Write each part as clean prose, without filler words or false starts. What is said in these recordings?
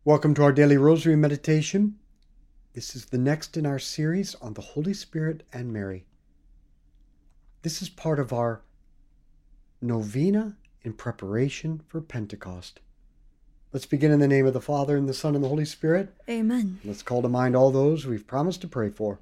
Welcome to our daily rosary meditation. This is the next in our series on the Holy Spirit and Mary. This is part of our novena in preparation for Pentecost. Let's begin in the name of the Father, and the Son, and the Holy Spirit. Amen. Let's call to mind all those we've promised to pray for.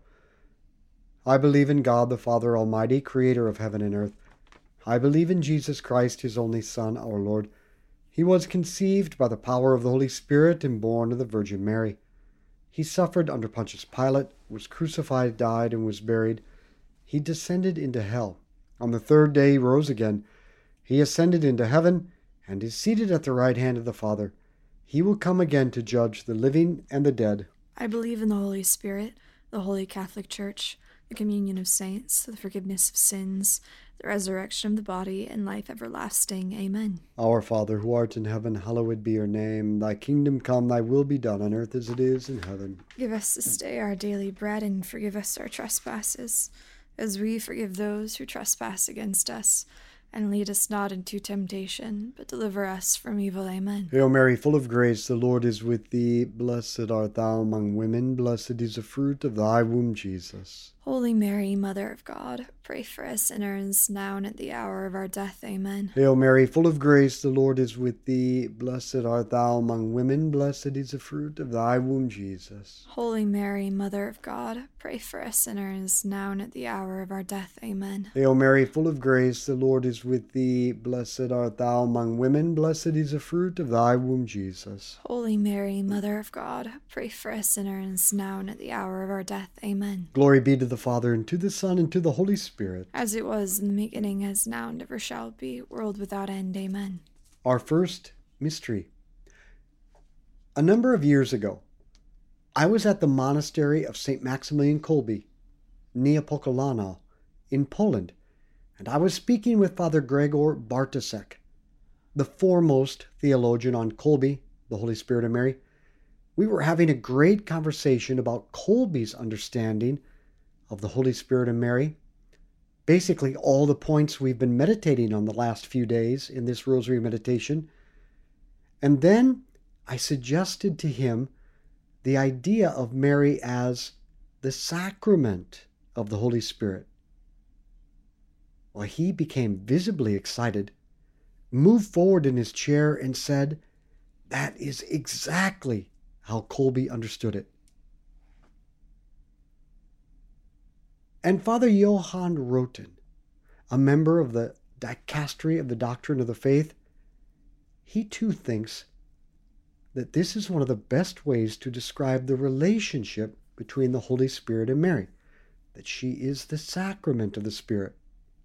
I believe in God, the Father Almighty, creator of heaven and earth. I believe in Jesus Christ, his only Son, our Lord. He was conceived by the power of the Holy Spirit and born of the Virgin Mary. He suffered under Pontius Pilate, was crucified, died, and was buried. He descended into hell. On the third day he rose again. He ascended into heaven and is seated at the right hand of the Father. He will come again to judge the living and the dead. I believe in the Holy Spirit, the Holy Catholic Church, the communion of saints, the forgiveness of sins, the resurrection of the body, and life everlasting. Amen. Our Father, who art in heaven, hallowed be your name. Thy kingdom come, thy will be done on earth as it is in heaven. Give us this day our daily bread, and forgive us our trespasses, as we forgive those who trespass against us. And lead us not into temptation, but deliver us from evil. Amen. Hail Mary, full of grace, the Lord is with thee. Blessed art thou among women. Blessed is the fruit of thy womb, Jesus. Holy Mary, Mother of God, pray for us sinners, now and at the hour of our death. Amen. Hail Mary, full of grace, the Lord is with thee. Blessed art thou among women. Blessed is the fruit of thy womb, Jesus. Holy Mary, Mother of God, pray for us sinners, now and at the hour of our death. Amen. Hail Mary, full of grace, the Lord is with thee. Blessed art thou among women. Blessed is the fruit of thy womb, Jesus. Holy Mary, Mother of God, pray for us sinners, now and at the hour of our death. Amen. Glory be to the Father, and to the Son, and to the Holy Spirit. As it was in the beginning, as now, and ever shall be, world without end. Amen. Our first mystery. A number of years ago, I was at the monastery of St. Maximilian Kolbe, Niepokalanów, in Poland, and I was speaking with Father Gregor Bartosek, the foremost theologian on Kolbe, the Holy Spirit and Mary. We were having a great conversation about Kolbe's understanding of the Holy Spirit and Mary. Basically, all the points we've been meditating on the last few days in this rosary meditation. And then I suggested to him the idea of Mary as the sacrament of the Holy Spirit. Well, he became visibly excited, moved forward in his chair, and said, "That is exactly how Kolbe understood it." And Father Johann Roten, a member of the Dicastery of the Doctrine of the Faith, he too thinks that this is one of the best ways to describe the relationship between the Holy Spirit and Mary, that she is the sacrament of the Spirit.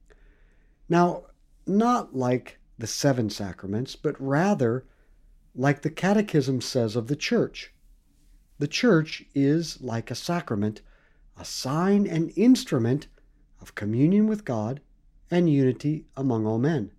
Now, not like the seven sacraments, but rather like the Catechism says of the Church. The Church is, like a sacrament, a sign and instrument of communion with God and unity among all men.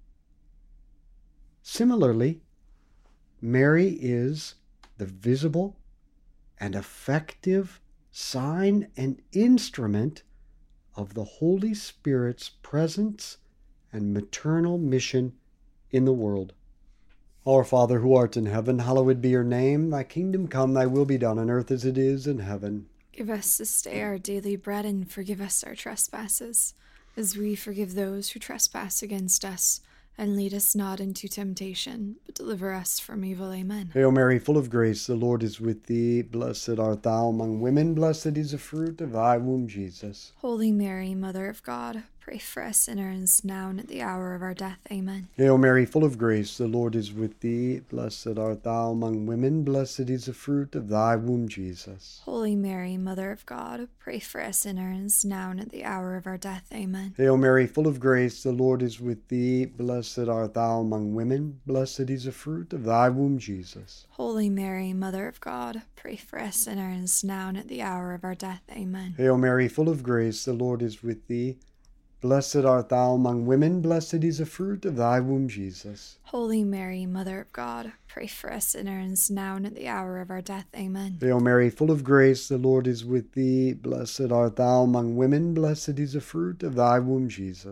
Similarly, Mary is the visible and effective sign and instrument of the Holy Spirit's presence and maternal mission in the world. Our Father, who art in heaven, hallowed be your name. Thy kingdom come, thy will be done on earth as it is in heaven. Give us this day our daily bread, and forgive us our trespasses, as we forgive those who trespass against us. And lead us not into temptation, but deliver us from evil. Amen. Hail Mary, full of grace, the Lord is with thee. Blessed art thou among women. Blessed is the fruit of thy womb, Jesus. Holy Mary, Mother of God, pray for us sinners, now and at the hour of our death. Amen. Hail Mary, full of grace, the Lord is with thee. Blessed art thou among women. Blessed is the fruit of thy womb, Jesus. Holy Mary, Mother of God, pray for us sinners, now and at the hour of our death. Amen. Hail Mary, full of grace, the Lord is with thee. Blessed art thou among women. Blessed is the fruit of thy womb, Jesus. Holy Mary, Mother of God, pray for us sinners, now and at the hour of our death. Amen. Hail Mary, full of grace, the Lord is with thee. Blessed art thou among women. Blessed is the fruit of thy womb, Jesus. Holy Mary, Mother of God, pray for us sinners, now and at the hour of our death. Amen. Hail Mary, full of grace, the Lord is with thee. Blessed art thou among women. Blessed is the fruit of thy womb, Jesus.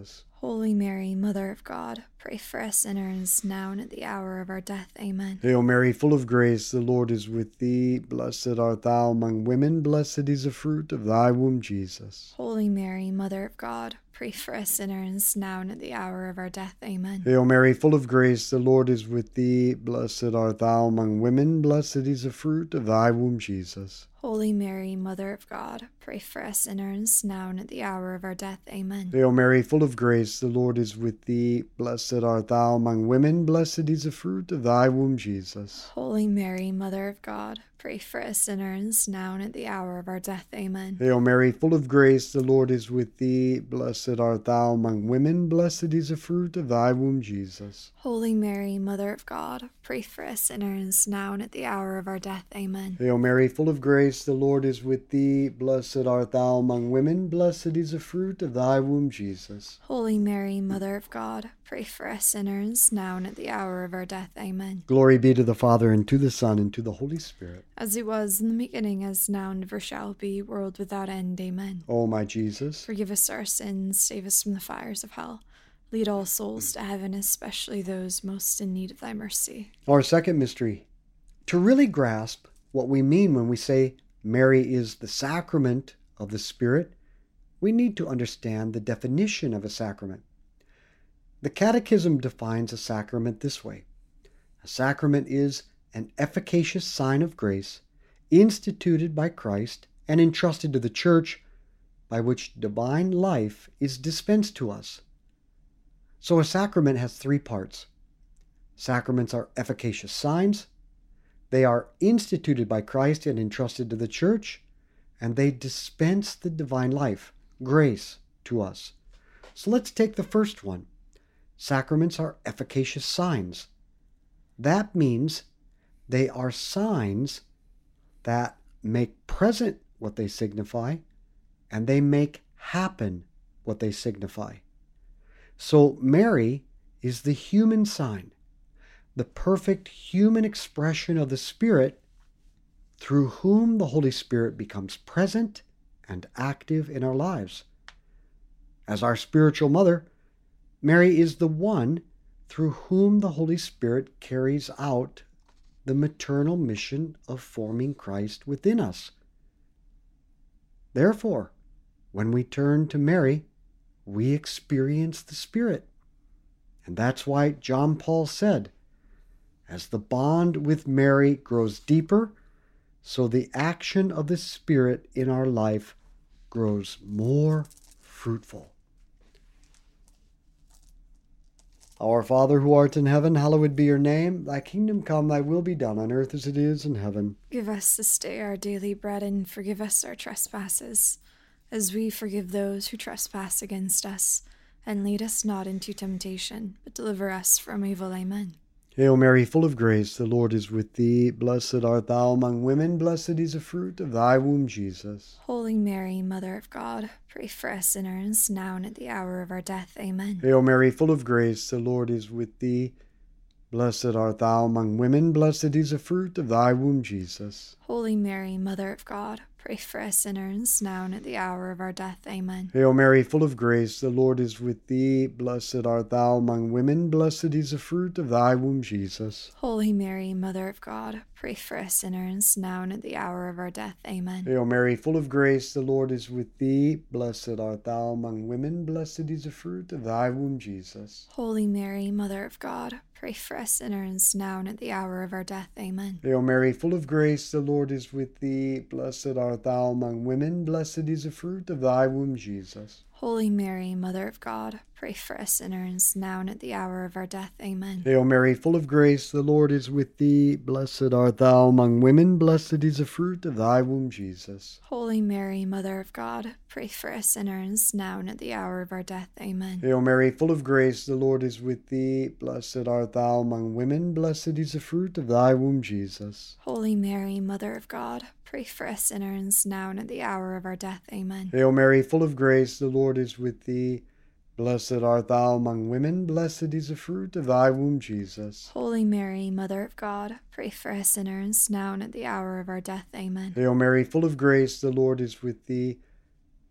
Holy Mary, Mother of God, pray for us sinners, now and at the hour of our death. Amen. Hail Mary, full of grace, the Lord is with thee. Blessed art thou among women, blessed is the fruit of thy womb, Jesus. Holy Mary, Mother of God, pray for us sinners, now and at the hour of our death. Amen. Hail Mary, full of grace, the Lord is with thee. Blessed art thou among women, blessed is the fruit of thy womb, Jesus. Holy Mary, Mother of God, pray for us sinners, now and at the hour of our death. Amen. Hail Mary, full of grace, the Lord is with thee. Blessed art thou among women, blessed is the fruit of thy womb, Jesus. Holy Mary, Mother of God, pray for us sinners, now and at the hour of our death. Amen. Hail Mary, full of grace, the Lord is with thee. Blessed art thou among women, blessed is the fruit of thy womb, Jesus. Holy Mary, Mother of God, pray for us sinners, now and at the hour of our death. Amen. Hail Mary, full of grace, the Lord is with thee. Blessed art thou among women, blessed is the fruit of thy womb, Jesus. Holy Mary, Mother of God, pray for us sinners, now and at the hour of our death. Amen. Glory be to the Father, and to the Son, and to the Holy Spirit. As it was in the beginning, as now, and ever shall be, world without end. Amen. O my Jesus, Forgive us our sins, save us from the fires of hell. Lead all souls to heaven, especially those most in need of thy mercy. our second mystery. To really grasp what we mean when we say Mary is the sacrament of the Spirit, we need to understand the definition of a sacrament. The Catechism defines a sacrament this way. A sacrament is an efficacious sign of grace instituted by Christ and entrusted to the Church, by which divine life is dispensed to us. So a sacrament has three parts. Sacraments are efficacious signs, they are instituted by Christ and entrusted to the Church, and they dispense the divine life, grace, to us. So let's take the first one. Sacraments are efficacious signs. That means they are signs that make present what they signify, and they make happen what they signify. So Mary is the human sign, the perfect human expression of the Spirit, through whom the Holy Spirit becomes present and active in our lives. As our spiritual mother, Mary is the one through whom the Holy Spirit carries out the maternal mission of forming Christ within us. Therefore, when we turn to Mary, we experience the Spirit. And that's why John Paul said, as the bond with Mary grows deeper, so the action of the Spirit in our life grows more fruitful. Our Father who art in heaven, hallowed be your name. Thy kingdom come, thy will be done on earth as it is in heaven. Give us this day our daily bread, and forgive us our trespasses, as we forgive those who trespass against us. And lead us not into temptation, but deliver us from evil. Amen. Hail Mary, full of grace, the Lord is with thee. Blessed art thou among women, blessed is the fruit of thy womb, Jesus. Holy Mary, Mother of God, pray for us sinners, now and at the hour of our death. Amen. Hail Mary, full of grace, the Lord is with thee. Blessed art thou among women, blessed is the fruit of thy womb, Jesus. Holy Mary, Mother of God, pray for us sinners, now and at the hour of our death. Amen. Hail Mary, full of grace, the Lord is with thee. Blessed art thou among women, blessed is the fruit of thy womb, Jesus. Holy Mary, Mother of God, pray for us sinners, now and at the hour of our death. Amen. Hail Mary, full of grace, the Lord is with thee. Blessed art thou among women, blessed is the fruit of thy womb, Jesus. Holy Mary, Mother of God, pray for us sinners, now and at the hour of our death. Amen. Hail Mary, full of grace, the Lord is with thee. Blessed art thou among women, blessed is the fruit of thy womb, Jesus. Holy Mary, Mother of God, pray for us sinners, now and at the hour of our death. Amen. Hail Mary, full of grace, the Lord is with thee. Blessed art thou among women, blessed is the fruit of thy womb, Jesus. Holy Mary, Mother of God, pray for us sinners, now and at the hour of our death. Amen. Hail Mary, full of grace, the Lord is with thee. Blessed art thou among women, blessed is the fruit of thy womb, Jesus. Holy Mary, Mother of God, pray for us sinners, now and at the hour of our death. Amen. Hail Mary, full of grace, the Lord is with thee. Blessed art thou among women, blessed is the fruit of thy womb, Jesus. Holy Mary, Mother of God, pray for us sinners, now and at the hour of our death. Amen. Hail Mary, full of grace, the Lord is with thee.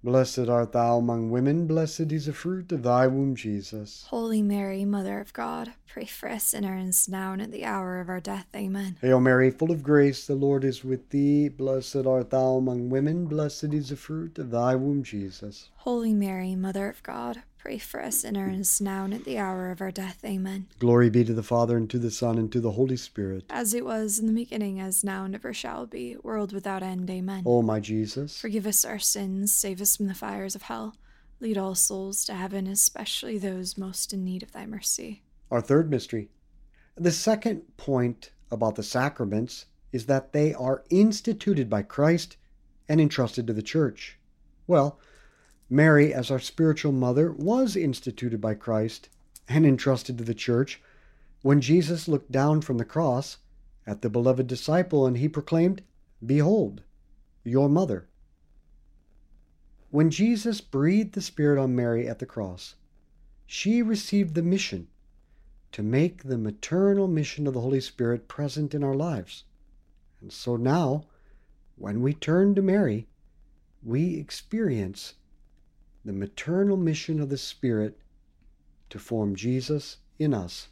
Blessed art thou among women, blessed is the fruit of thy womb, Jesus. Holy Mary, Mother of God, pray for us sinners, now and at the hour of our death. Amen. Hail Mary, full of grace, the Lord is with thee. Blessed art thou among women, blessed is the fruit of thy womb, Jesus. Holy Mary, Mother of God, pray for us sinners, now and at the hour of our death. Amen. Glory be to the Father, and to the Son, and to the Holy Spirit. As it was in the beginning, as now, and ever shall be, world without end. Amen. O my Jesus, Forgive us our sins, save us from the fires of hell. Lead all souls to heaven, especially those most in need of thy mercy. our third mystery. The second point about the sacraments is that they are instituted by Christ and entrusted to the Church. Well, Mary, as our spiritual mother, was instituted by Christ and entrusted to the Church when Jesus looked down from the cross at the beloved disciple and he proclaimed, "Behold, your mother." When Jesus breathed the Spirit on Mary at the cross, she received the mission to make the maternal mission of the Holy Spirit present in our lives. And so now, when we turn to Mary, we experience the maternal mission of the Spirit to form Jesus in us.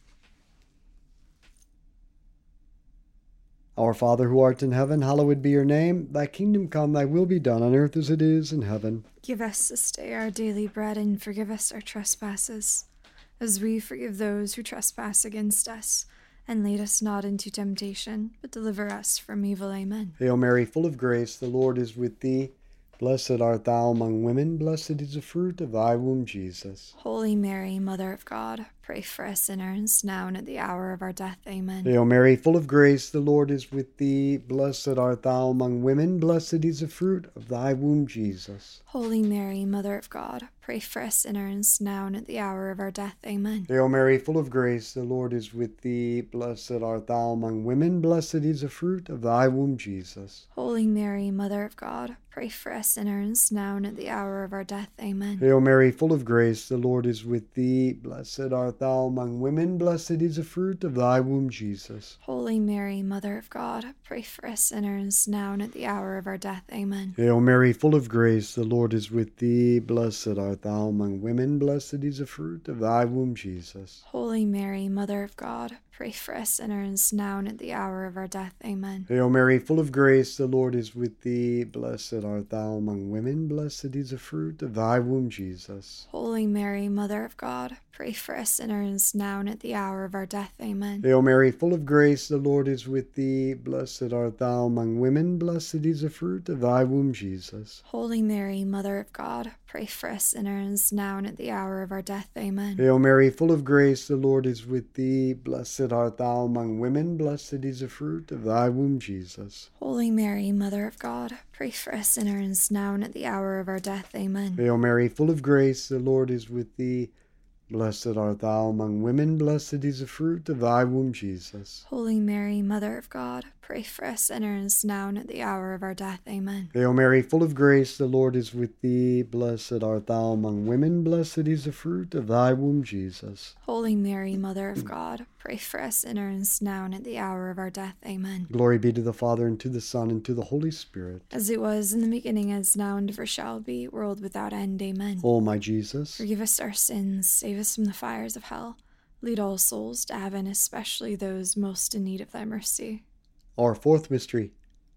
Our Father who art in heaven, hallowed be your name. Thy kingdom come, thy will be done on earth as it is in heaven. Give us this day our daily bread, and forgive us our trespasses, as we forgive those who trespass against us. And lead us not into temptation, but deliver us from evil. Amen. Hail Mary, full of grace, the Lord is with thee. Blessed art thou among women, blessed is the fruit of thy womb, Jesus. Holy Mary, Mother of God, pray for us sinners, now and at the hour of our death. Amen. Hail Mary, full of grace, the Lord is with thee. Blessed art thou among women, blessed is the fruit of thy womb, Jesus. Holy Mary, Mother of God, pray for us sinners, now and at the hour of our death. Amen. Hail Mary, full of grace, the Lord is with thee. Blessed art thou among women, blessed is the fruit of thy womb, Jesus. Holy Mary, Mother of God, pray for us sinners, now and at the hour of our death. Amen. Hail Mary, full of grace, the Lord is with thee. Blessed art thou among women, blessed is the fruit of thy womb, Jesus. Holy Mary, Mother of God, pray for us sinners, now and at the hour of our death. Amen. Hail Mary, full of grace, the Lord is with thee. Blessed art thou among women, blessed is the fruit of thy womb, Jesus. Holy Mary, Mother of God, pray for us sinners, now and at the hour of our death. Amen. Hail Mary, full of grace, the Lord is with thee. Blessed art thou among women, blessed is the fruit of thy womb, Jesus. Holy Mary, Mother of God, pray for us sinners, now and at the hour of our death. Amen. Hail Mary, full of grace, the Lord is with thee. Blessed art thou among women, blessed is the fruit of thy womb, Jesus. Holy Mary, Mother of God, pray for us sinners, now and at the hour of our death. Amen. Hail Mary, full of grace, the Lord is with thee. Blessed art thou among women, blessed is the fruit of thy womb, Jesus. Holy Mary, Mother of God, pray for us sinners, now and at the hour of our death. Amen. Hail Mary, full of grace, the Lord is with thee. Blessed art thou among women, blessed is the fruit of thy womb, Jesus. Holy Mary, Mother of God, pray for us sinners, now and at the hour of our death. Amen. Hail Mary, full of grace, the Lord is with thee. Blessed art thou among women, blessed is the fruit of thy womb, Jesus. Holy Mary, Mother of God, pray for us sinners, now and at the hour of our death. Amen. Glory be to the Father, and to the Son, and to the Holy Spirit. As it was in the beginning, as now, and ever shall be, world without end. Amen. O my Jesus, Forgive us our sins, save us from the fires of hell. Lead all souls to heaven, especially those most in need of thy mercy. our fourth mystery.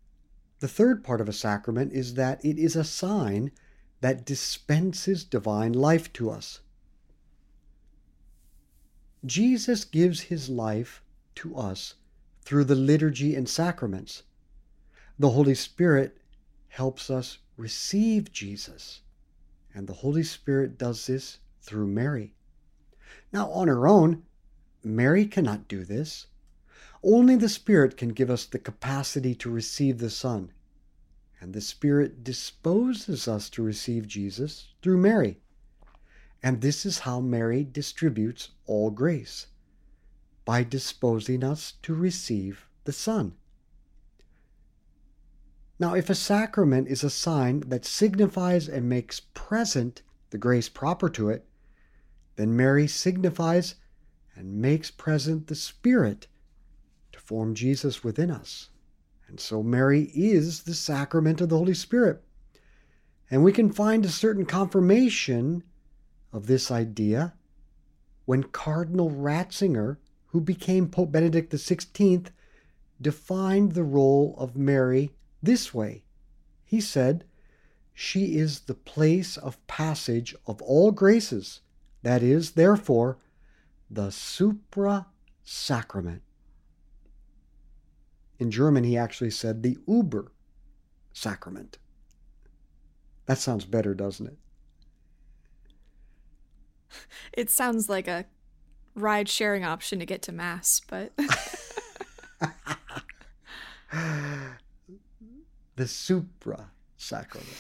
The third part of a sacrament is that it is a sign that dispenses divine life to us. Jesus gives his life to us through the liturgy and sacraments. The Holy Spirit helps us receive Jesus, and the Holy Spirit does this through Mary. Now, on her own, Mary cannot do this. Only the Spirit can give us the capacity to receive the Son, and the Spirit disposes us to receive Jesus through Mary. And this is how Mary distributes all grace, by disposing us to receive the Son. Now, if a sacrament is a sign that signifies and makes present the grace proper to it, then Mary signifies and makes present the Spirit to form Jesus within us. And so Mary is the sacrament of the Holy Spirit. And we can find a certain confirmation of this idea when Cardinal Ratzinger, who became Pope Benedict XVI, defined the role of Mary this way. He said, "She is the place of passage of all graces, that is, therefore, the supra-sacrament." In German, he actually said the Uber-Sacrament. That sounds better, doesn't it? It sounds like a ride-sharing option to get to Mass, but... The supra-sacrament.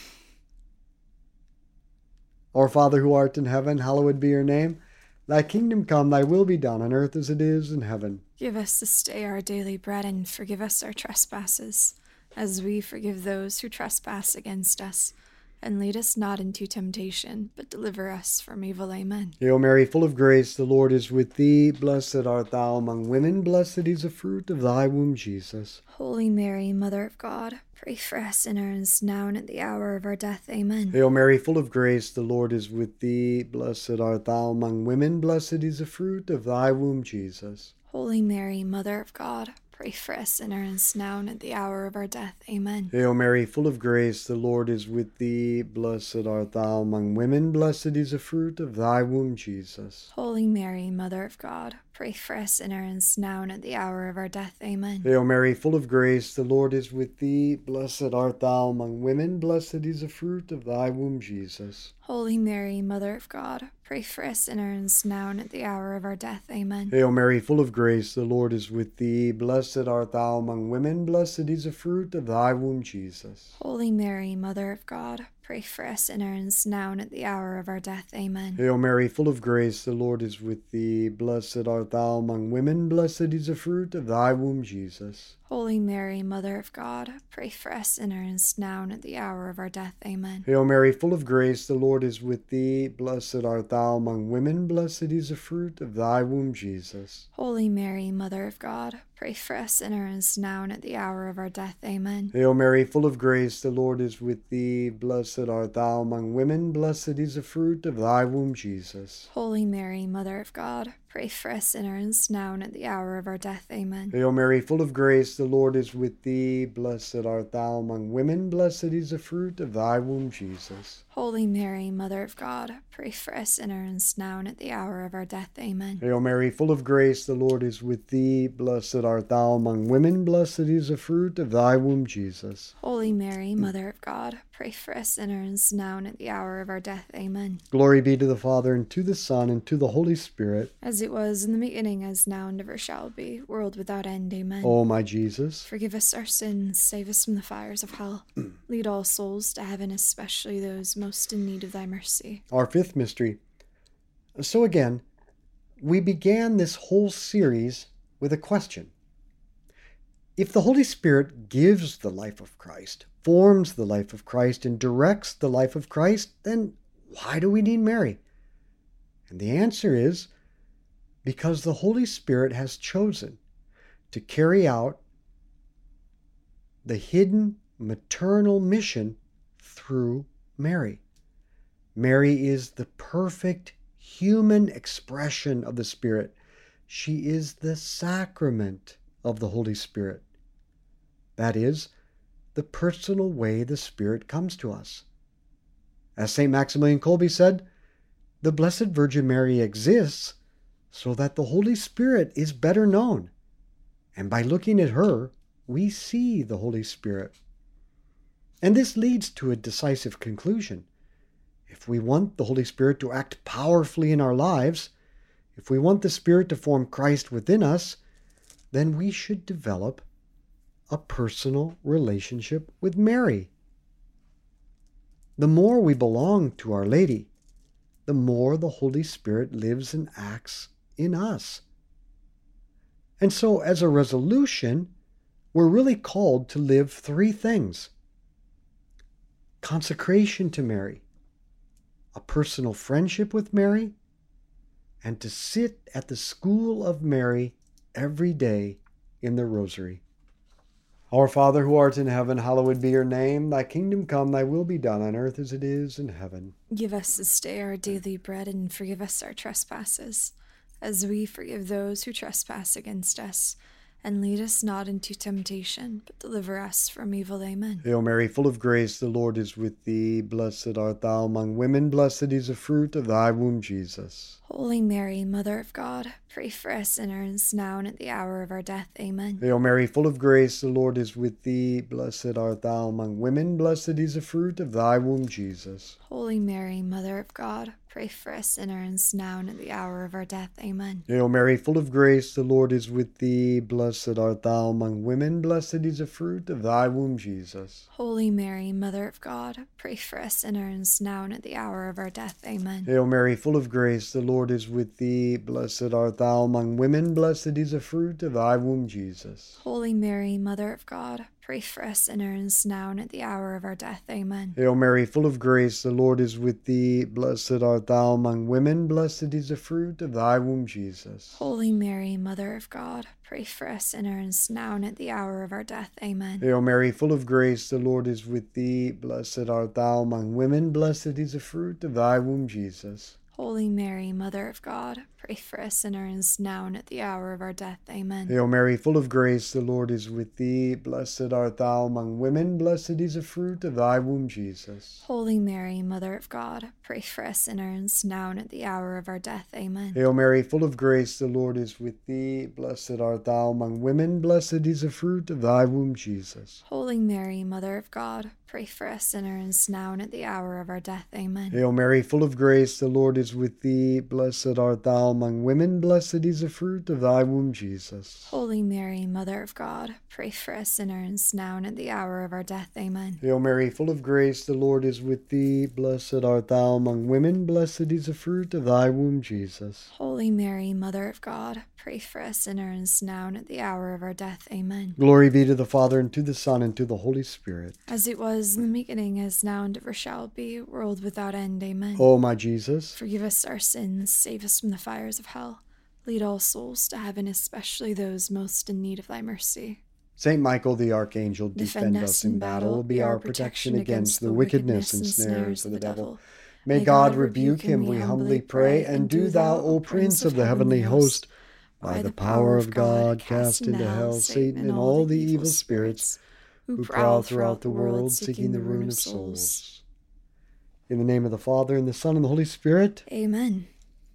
Our Father who art in heaven, hallowed be your name. Thy kingdom come, thy will be done on earth as it is in heaven. Give us this day our daily bread, and forgive us our trespasses, as we forgive those who trespass against us. And lead us not into temptation, but deliver us from evil. Amen. Hail Mary, full of grace, the Lord is with thee. Blessed art thou among women, blessed is the fruit of thy womb, Jesus. Holy Mary, Mother of God, pray for us sinners, now and at the hour of our death. Amen. Hail Mary, full of grace, the Lord is with thee. Blessed art thou among women, blessed is the fruit of thy womb, Jesus. Holy Mary, Mother of God, pray for us sinners, now and at the hour of our death. Amen. Hail Mary, full of grace, the Lord is with thee. Blessed art thou among women, blessed is the fruit of thy womb, Jesus. Holy Mary, Mother of God, pray for us sinners, now and at the hour of our death. Amen. Hail Mary, full of grace, the Lord is with thee. Blessed art thou among women, blessed is the fruit of thy womb, Jesus. Holy Mary, Mother of God, pray for us sinners, now and at the hour of our death. Amen. Hail Mary, full of grace, the Lord is with thee. Blessed art thou among women, blessed is the fruit of thy womb, Jesus. Holy Mary, Mother of God, pray for us sinners, now and at the hour of our death. Amen. Hail Mary, full of grace, the Lord is with thee. Blessed art thou among women, blessed is the fruit of thy womb, Jesus. Holy Mary, Mother of God, pray for us sinners, now and at the hour of our death. Amen. Hail Mary, full of grace, the Lord is with thee. Blessed art thou among women, blessed is the fruit of thy womb, Jesus. Holy Mary, Mother of God, pray for us sinners, now and at the hour of our death. Amen. Hail Mary, full of grace, the Lord is with thee. Blessed art thou among women, blessed is the fruit of thy womb, Jesus. Holy Mary, Mother of God, pray for us sinners, now and at the hour of our death. Amen. Hail Mary, full of grace, the Lord is with thee. Blessed art thou among women, blessed is the fruit of thy womb, Jesus. Holy Mary, Mother of God, pray for us sinners, now and at the hour of our death. Amen. Hail Mary, full of grace, the Lord is with thee. Blessed art thou among women, blessed is the fruit of thy womb, Jesus. Holy Mary, Mother of God, pray for us sinners, now and at the hour of our death. Amen. Glory be to the Father, and to the Son, and to the Holy Spirit. As it was in the beginning, as now, and ever shall be, world without end. Amen. O my Jesus, forgive us our sins, save us from the fires of hell. Lead all souls to heaven, especially those most in need of thy mercy. Our fifth mystery. So again, we began this whole series with a question. If the Holy Spirit gives the life of Christ, forms the life of Christ, and directs the life of Christ, then why do we need Mary? And the answer is because the Holy Spirit has chosen to carry out the hidden maternal mission through Mary. Mary is the perfect human expression of the Spirit. She is the sacrament of the Holy Spirit. That is, the personal way the Spirit comes to us. As St. Maximilian Kolbe said, the Blessed Virgin Mary exists so that the Holy Spirit is better known. And by looking at her, we see the Holy Spirit. And this leads to a decisive conclusion. If we want the Holy Spirit to act powerfully in our lives, if we want the Spirit to form Christ within us, then we should develop a personal relationship with Mary. The more we belong to Our Lady, the more the Holy Spirit lives and acts in us. And so, as a resolution, we're really called to live three things: consecration to Mary, a personal friendship with Mary, and to sit at the school of Mary every day in the Rosary. Our Father who art in heaven, hallowed be your name. Thy kingdom come, thy will be done on earth as it is in heaven. Give us this day our daily bread, and forgive us our trespasses, as we forgive those who trespass against us. And lead us not into temptation, but deliver us from evil. Amen. Hail Mary, full of grace, the Lord is with thee. Blessed art thou among women, blessed is the fruit of thy womb, Jesus. Holy Mary, Mother of God, pray for us sinners, now and at the hour of our death. Amen. Hail Mary, full of grace, the Lord is with thee. Blessed art thou among women, blessed is the fruit of thy womb, Jesus. Holy Mary, Mother of God, pray for us sinners, now and at the hour of our death. Amen. Hail Mary, full of grace, the Lord is with thee. Blessed art thou among women, blessed is the fruit of thy womb, Jesus. Holy Mary, Mother of God, pray for us sinners, now and at the hour of our death. Amen. Hail Mary, full of grace, the Lord is with thee. Blessed art thou among women, blessed is the fruit of thy womb, Jesus. Holy Mary, Mother of God, pray for us sinners, now and at the hour of our death. Amen. Hail Mary, full of grace, the Lord is with thee. Blessed art thou among women, blessed is the fruit of thy womb, Jesus. Holy Mary, Mother of God, pray for us sinners, now and at the hour of our death. Amen. Hail Mary, full of grace, the Lord is with thee. Blessed art thou among women, blessed is the fruit of thy womb, Jesus. Holy Mary, Mother of God, pray for us sinners, now and at the hour of our death. Amen. Hail Mary, full of grace, the Lord is with thee. Blessed art thou among women, blessed is the fruit of thy womb, Jesus. Holy Mary, Mother of God, pray for us sinners, now and at the hour of our death. Amen. Hail Mary, full of grace, the Lord is with thee. Blessed art thou among women, blessed is the fruit of thy womb, Jesus. Holy Mary, Mother of God, pray for us sinners, now and at the hour of our death. Amen. Hail Mary, full of grace, the Lord is with thee. Blessed art thou among women, blessed is the fruit of thy womb, Jesus. Holy Mary, Mother of God, pray for us sinners, now and at the hour of our death. Amen. Hail Mary, full of grace, the Lord is with thee. Blessed art thou among women, blessed is the fruit of thy womb, Jesus. Holy Mary, Mother of God, pray for us sinners, now and at the hour of our death. Amen. Glory be to the Father, and to the Son, and to the Holy Spirit. As it was in the beginning, as now, and ever shall be, world without end. Amen. O my Jesus, Forgive us our sins, save us from the fires of hell. Lead all souls to heaven, especially those most in need of thy mercy. Saint Michael the Archangel, defend us in battle, be our protection against the wickedness and snares of the devil. May God rebuke him, we humbly pray, and do thou, O Prince of the heavenly host, by the power of God, cast into hell Satan and all the evil spirits who prowl throughout the world, seeking the ruin of souls. In the name of the Father, and the Son, and the Holy Spirit. Amen.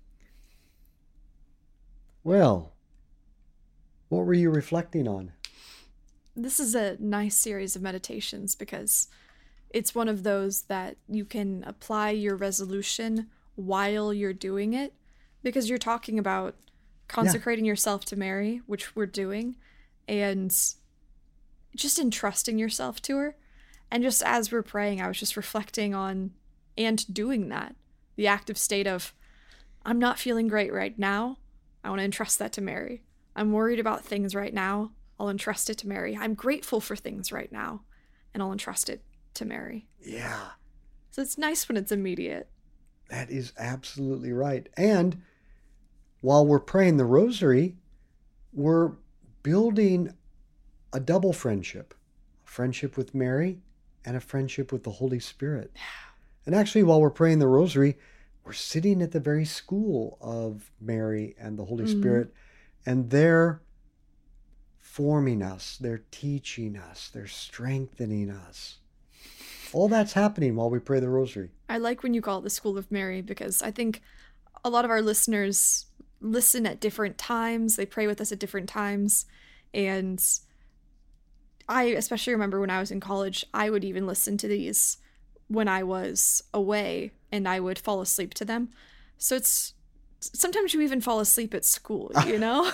Well, what were you reflecting on? This is a nice series of meditations because it's one of those that you can apply your resolution while you're doing it, because you're talking about consecrating yourself to Mary, which we're doing, and just entrusting yourself to her. And just as we're praying, I was just reflecting on and doing that. The active state of, I'm not feeling great right now. I want to entrust that to Mary. I'm worried about things right now. I'll entrust it to Mary. I'm grateful for things right now, and I'll entrust it to Mary. Yeah. So it's nice when it's immediate. That is absolutely right. And while we're praying the rosary, we're building a double friendship. A friendship with Mary and a friendship with the Holy Spirit. And actually, while we're praying the rosary, we're sitting at the very school of Mary and the Holy Spirit, and they're forming us, they're teaching us, they're strengthening us. All that's happening while we pray the rosary. I like when you call it the School of Mary, because I think a lot of our listeners listen at different times. They pray with us at different times. And I especially remember when I was in college, I would even listen to these when I was away, and I would fall asleep to them. So it's sometimes you even fall asleep at school, you know?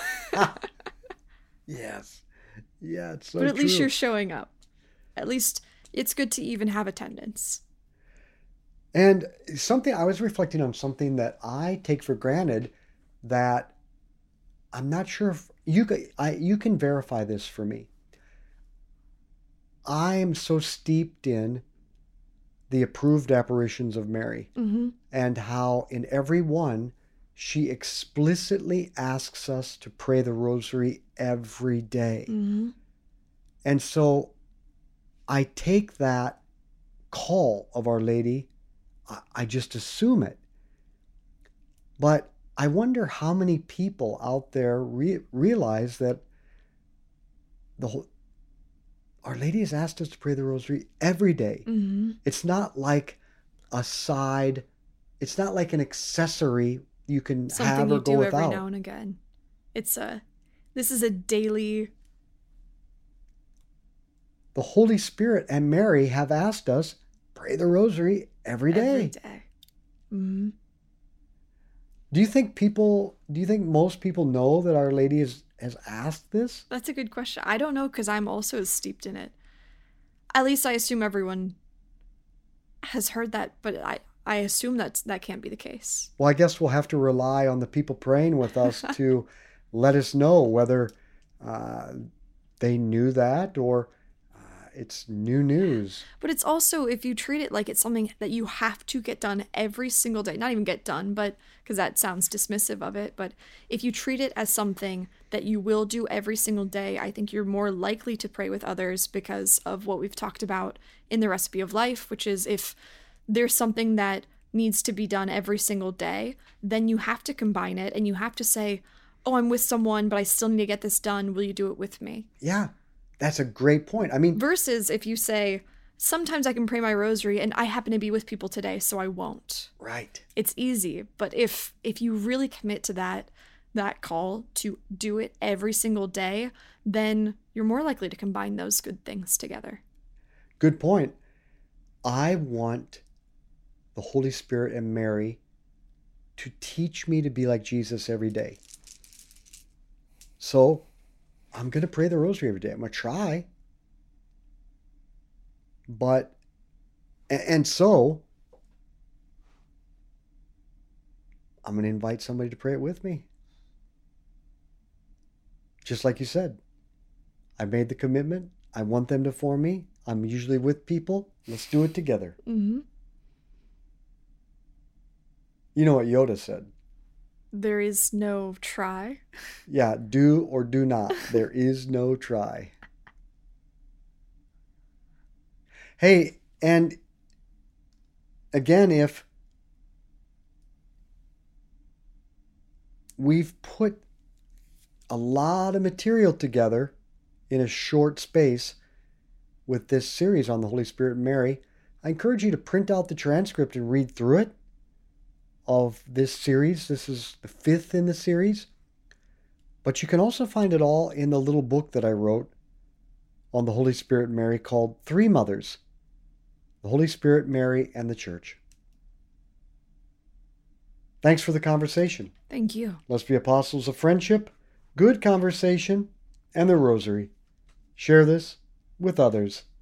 Yes. Yeah, it's so But at least true. you're showing up. At least it's good to even have attendance. And something I was reflecting on, something that I take for granted, that I'm not sure if you can verify this for me. I am so steeped in the approved apparitions of Mary, and how in every one she explicitly asks us to pray the rosary every day. And so I take that call of Our Lady, I just assume it. But I wonder how many people out there realize that Our Lady has asked us to pray the rosary every day. Mm-hmm. It's not like a side, it's not like an accessory you can Something have you or go do without. every now and again. This is a daily. The Holy Spirit and Mary have asked us, pray the rosary every day. Every day. Mm-hmm. Do you think most people know that Our Lady has asked this? That's a good question. I don't know, because I'm also steeped in it. At least I assume everyone has heard that, but I assume that can't be the case. Well, I guess we'll have to rely on the people praying with us to let us know whether they knew that or it's new news. But it's also, if you treat it like it's something that you have to get done every single day, not even get done, but because that sounds dismissive of it, but if you treat it as something that you will do every single day, I think you're more likely to pray with others because of what we've talked about in the Recipe of Life, which is if there's something that needs to be done every single day, then you have to combine it and you have to say, oh, I'm with someone, but I still need to get this done. Will you do it with me? Yeah, that's a great point. I mean, versus if you say, sometimes I can pray my rosary and I happen to be with people today, so I won't. Right. It's easy. But if you really commit to that call to do it every single day, then you're more likely to combine those good things together. Good point. I want the Holy Spirit and Mary to teach me to be like Jesus every day. So I'm going to pray the rosary every day. I'm going to try. But, and so I'm going to invite somebody to pray it with me. Just like you said, I made the commitment. I want them to form me. I'm usually with people. Let's do it together. Mm-hmm. You know what Yoda said? There is no try. Yeah, do or do not. There is no try. Hey, and again, if we've put a lot of material together in a short space with this series on the Holy Spirit and Mary, I encourage you to print out the transcript and read through it of this series. This is the 5th in the series. But you can also find it all in the little book that I wrote on the Holy Spirit and Mary called Three Mothers: The Holy Spirit, Mary, and the Church. Thanks for the conversation. Thank you. Let's be apostles of friendship, good conversation, and the rosary. Share this with others.